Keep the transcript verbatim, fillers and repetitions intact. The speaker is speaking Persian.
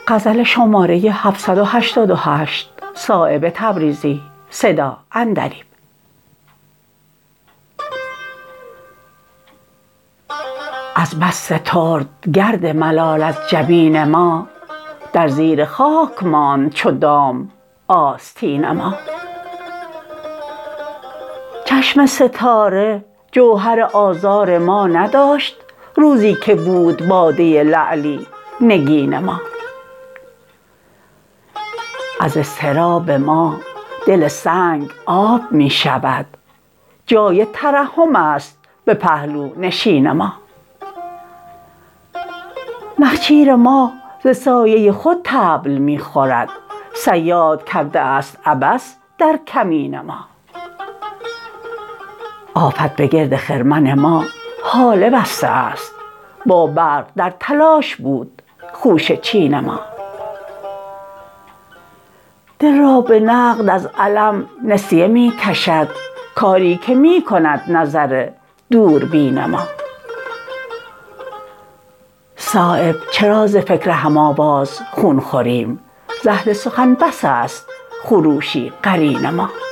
غزل شماره هفتصد و هشتاد و هشت صایب تبریزی صدا عندلیب. از بس سترد گرد ملال از جبین ما، در زیر خاک ماند چو دام آستین ما. چشم ستاره جوهر آزار ما نداشت، روزی که بود باده لعلی نگین ما. از اضطراب ما دل سنگ آب می شود، جای ترحم است به پهلو نشین ما. نخجیر ما ز سایه خود طبل می خورد، صیاد کرده است عبث در کمین ما. آفت به گرد خرمن ما هاله بسته است، با برق در تلاش بود خوشه چین ما. دل را به نقد از الم نسیه می کشد، کاری که می کند نظر دوربین ما. صایب چرا ز فکر هم آواز خون خوریم، ز اهل سخن بس است خروشی قرین ما.